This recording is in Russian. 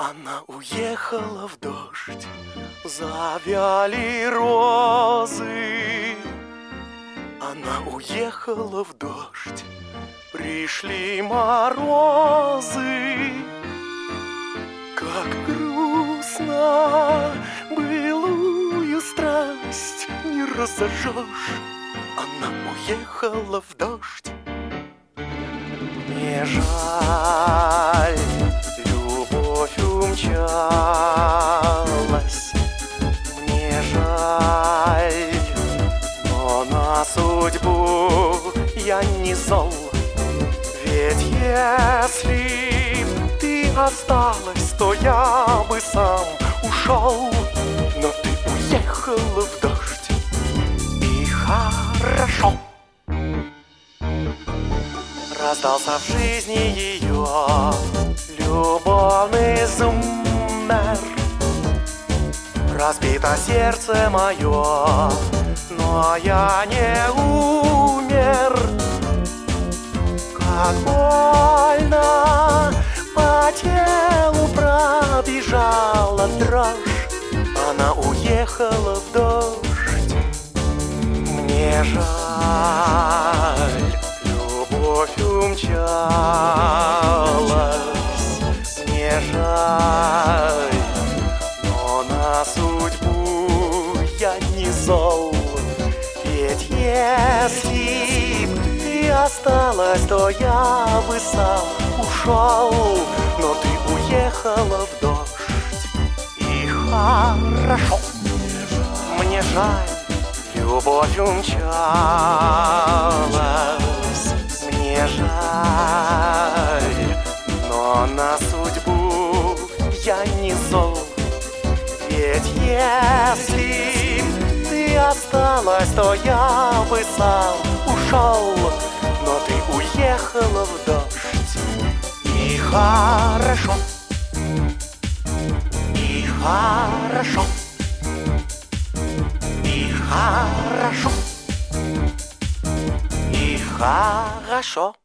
Она уехала в дождь, завяли розы. Она уехала в дождь, пришли морозы. Как грустно, былую страсть не разожжешь. Она уехала в дождь. Мне жаль, любовь умчалась. Мне жаль, но на судьбу я не зол. Ведь если б ты осталась, то я бы сам ушел. Но ты уехала в дождь, и хорошо. Раздался в жизни ее любовный зуммер. Разбито сердце мое, но я не умер. Как больно по телу пробежала дрожь. Она уехала в дождь. Мне жаль, любовь умчалась. Мне жаль, но на судьбу я не зол. Ведь если б ты осталась, то я бы сам ушел. Но ты уехала в дождь, и хорошо. Мне жаль, любовь умчалась. Мне жаль, но на судьбу я не зол. Ведь если б ты осталась, то я бы сам ушел. Но ты уехала в дождь, и хорошо. И хорошо. И хорошо. И хорошо.